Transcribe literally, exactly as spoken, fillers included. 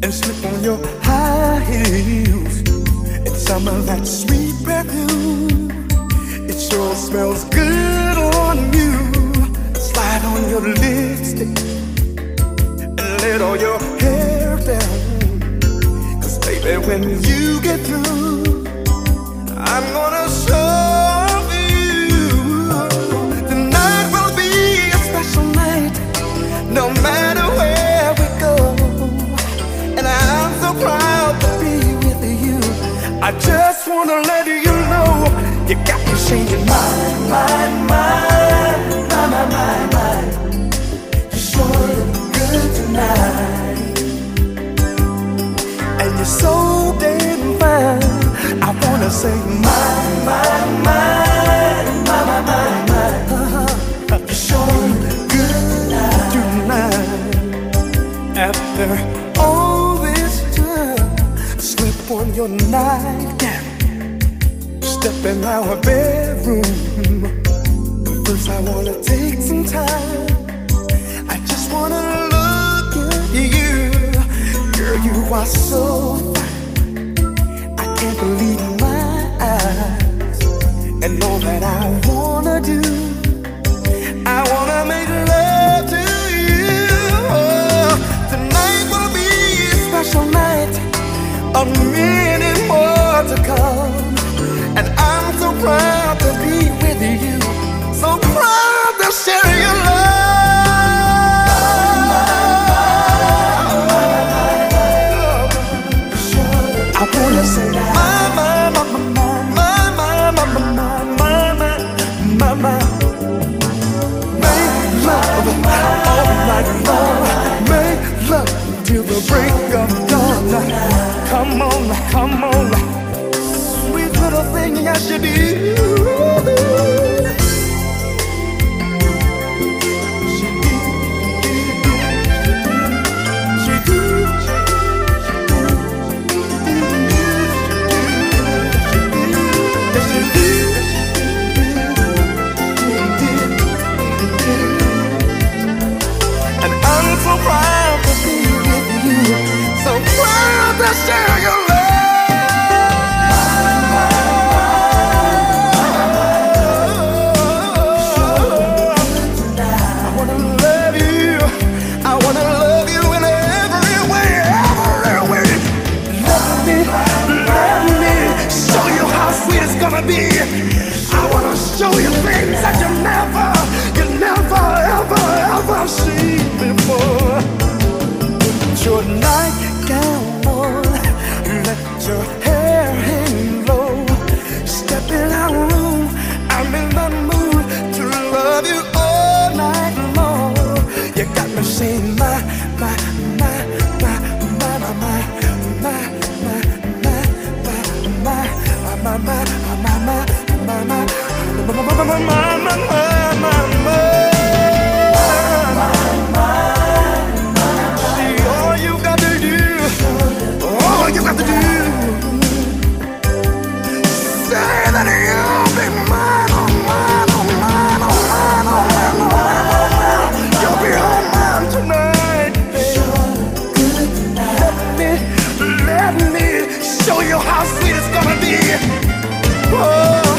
and slip on your high heels and some of that sweet perfume. It sure smells good on you. Slide on your lipstick and let all your hair down. Cause baby, when you get through, I'm gonna show you. Tonight will be a special night, no matter where we go. And I'm so proud to be with you. I just wanna let you know, you got me saying my, my, my, my, my, my, my. You sure look good tonight, and you're so damn fine. I wanna say my, my, my, my, my, my, my. Uh-huh. You sure look good tonight. After all this time, slip on your nightgown, step in our bedroom. First I wanna take some time, I just wanna look at you. Girl, you are so fine, I can't believe my eyes. And all that I wanna do, I wanna make love to you. Oh, tonight will be a special night, a minute more to come. And I'm so proud to be with you, so proud to share your love. I wanna say my, my, my, my, my, my, my, my, my, my, my. Make love all night long, make love till the break of dawn. Come on, come on, sweet little thing, yes you do. And I'm so proud to be with you, so proud to share your love. Be. I wanna show you things that you never, you never, ever, ever seen before. Put your nightgown on, let your hair hang low. Step in our room, I'm in the mood to love you all night long. You got me saying my, my, my, my, my, my, my, my, my, my, my, my, my. See, all you got to do, all you got to do, say that you'll be mine, oh mine, oh mine, oh mine, oh mine, oh mine. You'll be all mine tonight. Let me, let me show you how sweet it's gonna be. Oh.